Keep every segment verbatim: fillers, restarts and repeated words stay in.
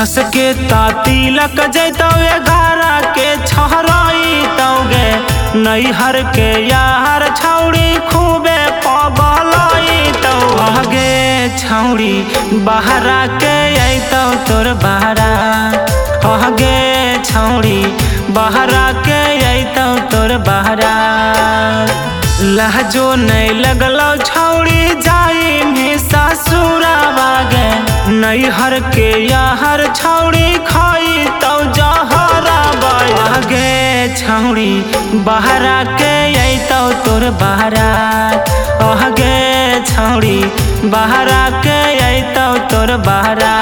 दस के तिलक जैतौ ग्यारह के छहरैतौगे नैहर के यार छौड़ी खूबे पगलैतौ गे छौड़ी बहरा के अइतौ तोर बहरा गे छौड़ी बहरा के अइतौ तोर बहरा लहजो नहीं लगलौ छौड़ी जाई में ससुरावा गे नैहर के यार छौड़ी खइतौ जहरवा गे छौड़ी बहरा के अइतौ तोर बहरा गे छौड़ी बहरा के अइतौ तोर बहरा।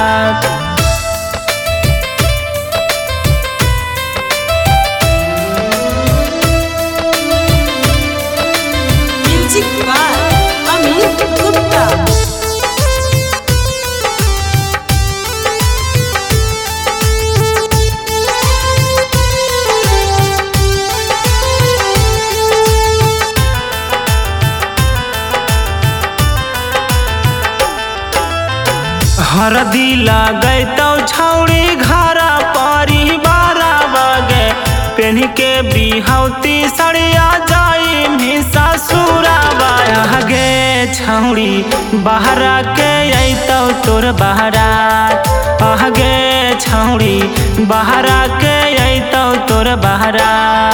हरदी लगैतौ छौड़ी घर परिवार बगे पेन के बिहौती सड़िया जाई में ससुरावा गे छौड़ी बहरा के अइतौ तोर बहरा गे छौड़ी बहरा के अइतौ तोर बहरा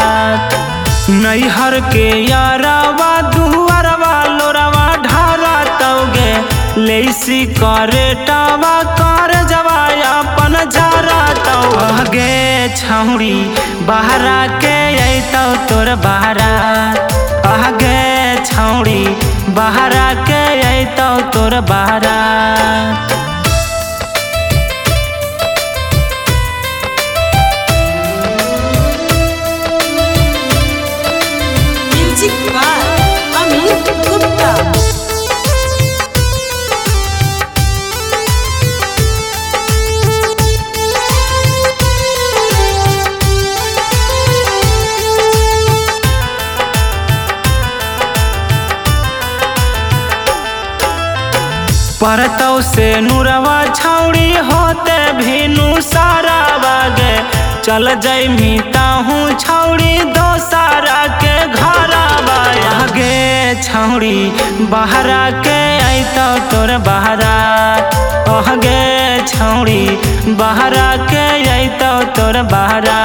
नैहर के यारवा दुआरवा लोरवा ढारतौगे लेसी करे टावा कर जवा अपन जरतौ गे छौड़ी बहरा के अइतौ तोर बहरा गे छौड़ी बहरा के अइतौ तोर बहरा। परतौ से नूरवा छौड़ी होते भेनु सारा बागे चल जैमी ताहू छौड़ी दोसारा के घर गे छौड़ी बहरा के अइतौ तोर बहरा गे छौड़ी बहरा के अइतौ तोर बहरा।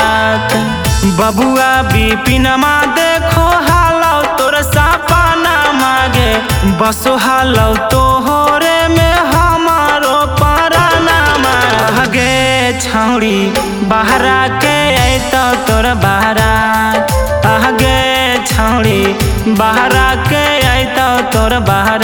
बबुआ बिपिनमा देखो हालौ तोर सपना मागे बसो हालौ तोहरे में हमारो परानामा गे छौड़ी बहरा के अइतौ तोर बहरा गे छौड़ी बहरा के अइतौ तोर बहरा।